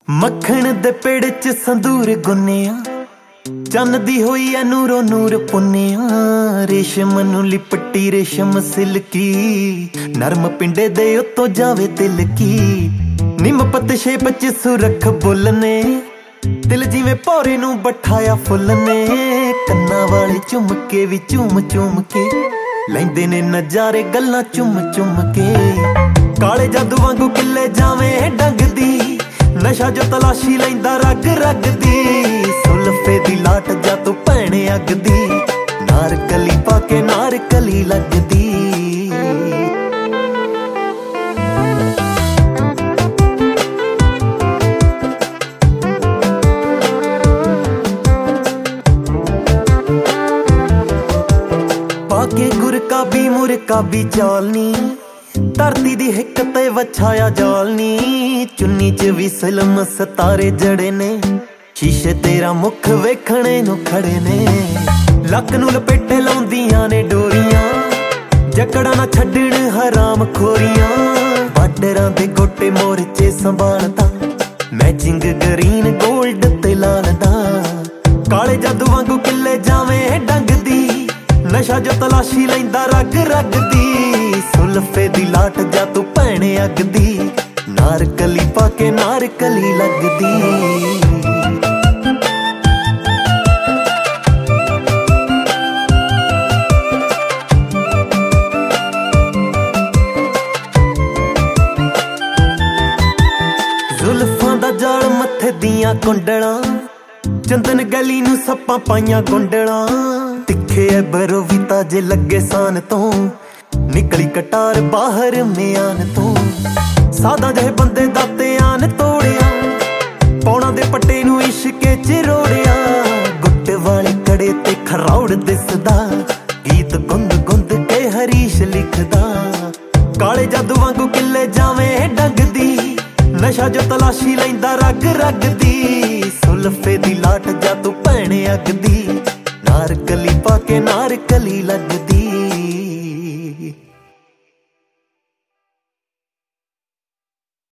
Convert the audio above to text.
ਮੱਖਣ ਦੇ ਪੇੜ ਚ ਸੰਦੂਰ ਗੁੰਨਿਆ, ਚੰਨ ਦੀ ਹੋਈ ਐ ਨੂਰੋ ਨੂਰ ਪੁੰਨਿਆ। ਰੇਸ਼ਮ ਨੂੰ ਲਿਪਟੀ ਰੇਸ਼ਮ ਸਿਲਕੀ, ਨਰਮ ਪਿੰਡੇ ਦੇ ਉੱਤੋਂ ਜਾਵੇ ਤਿਲਕੀ। ਨਿੰਮ ਪੱਤ ਸ਼ੇਪ ਚ ਸੁਰਖ ਬੁੱਲ ਨੇ, ਦਿਲ ਜਿਵੇਂ ਭੌਰੇ ਨੂੰ ਬਠਾਇਆ ਫੁੱਲ ਨੇ। ਕੰਨਾਂ ਵਾਲੇ ਝੁਮਕੇ ਵੀ ਝੂਮ ਝੂਮ ਕੇ ਲੈਂਦੇ ਨੇ ਨਜ਼ਾਰੇ ਗੱਲਾਂ ਚੁੰਮ ਚੁੰਮ ਕੇ। ਕਾਲੇ ਜਾਦੂ ਵਾਂਗੂ ਕਿੱਲੇ ਜਾਵੇਂ ਡੰਗਦੀ, ਨਸ਼ਾ ਜੋ ਤਲਾਸ਼ੀ ਲੈਂਦਾ ਰਗ ਰਗ ਦੀ। ਸੁਲਫੇ ਦੀ ਲਾਟ ਜਾ ਤੂੰ ਭੈਣੇ ਅੱਗ ਦੀ, ਨਾਰ ਕਲੀ ਪਾ ਕੇ ਨਾਰ ਕਲੀ ਲੱਗਦੀ। ਪਾ ਕੇ ਗੁਰਕਾਬੀ ਮੁਰਕਾਬੀ ਚਾਲਨੀ, ਧਰਤੀ ਦੀ ਹਿੱਕ ਤੇ ਵਛਾਇਆ ਜਾਲਨੀ। ਚੁੰਨੀ ਚ ਵੀ ਸਿਲਮ ਸਤਾਰੇ ਜੜੇ ਨੇ, ਸ਼ੀਸ਼ੇ ਤੇਰਾ ਮੁਖ ਵੇਖਣੇ ਨੂੰ ਖੜੇ ਨੇ। ਲੱਕ ਨੂੰ ਲਪੇਟੇ ਲਾਉਂਦੀਆਂ ਨੇ ਡੋਰੀਆਂ, ਜਕੜਾ ਨਾ ਛੱਡਣ ਹਰਾਮ ਖੋਰੀਆਂ। ਬਾਰਡਰਾਂ ਦੇ ਗੋਟੇ ਮੋਰਚੇ ਸੰਭਾਲਦਾ, ਮੈਚਿੰਗ ਗਰੀਨ ਗੋਲਡ ਤੇ ਲਾਲ ਦਾ। ਕਾਲੇ ਜਾਦੂ ਵਾਂਗੂ ਕਿੱਲੇ ਜਾਵੇਂ ਡੰਗਦੀ, ਨਸ਼ਾ ਜੋ ਤਲਾਸ਼ੀ ਲੈਂਦਾ ਰਗ ਰਗ ਦੀ। ਸੁਲਫੇ ਦੀ ਲਾਟ ਜਾ ਤੂੰ ਭੈਣੇ ਅੱਗ ਦੀ, ਨਾਰ ਕਲੀ ਪਾ ਕੇ ਨਾਰ ਕਲੀ ਲੱਗਦੀ। ਜ਼ੁਲਫਾਂ ਦਾ ਜਾਲ ਮੱਥੇ ਦੀਆਂ ਕੁੰਡਲਾਂ, ਚੰਦਨ ਗਲੀ ਨੂੰ ਸੱਪਾਂ ਪਾਈਆਂ ਗੁੰਡਲਾਂ। ਤਿੱਖੇ ਐ ਬਰੋ ਵੀ ਤਾਜੇ ਲੱਗੇ ਸਾਨ ਤੋਂ, ਨਿਕਲੀ ਕਟਾਰ ਬਾਹਰ ਮਿਆਨ ਤੋਂ। ਸਾਦਾ ਜਿਹੇ ਬੰਦੇ ਦਾ ਧਿਆਨ ਤੋੜਿਆ, ਪੌਣਾ ਦੇ ਪੱਟੇ ਨੂੰ ਇਸ਼ਕੇ ਚ ਰੋੜਿਆ। ਗੁੱਟ ਵਾਲੇ ਕੜੇ ਤੇ ਖਰੌੜ ਦਿਸਦਾ, ਗੀਤ ਗੁੰਦ ਗੁੰਦ ਕੇ ਹਰੀਸ਼ ਲਿਖਦਾ। ਕਾਲੇ ਜਾਦੂ ਵਾਂਗੂ ਕਿੱਲੇ ਜਾਵੇਂ ਡੰਗਦੀ, ਨਸ਼ਾ ਜੋ ਤਲਾਸ਼ੀ ਲੈਂਦਾ ਰਗ ਰਗ ਦੀ। ਸੁਲਫੇ ਦੀ ਲਾਟ ਜਾ ਤੂੰ ਭੈਣੇ ਅੱਗ ਦੀ, ਨਾਰ ਕਲੀ ਪਾ ਕੇ ਨਾਰ ਕਲੀ ਲੱਗਦੀ।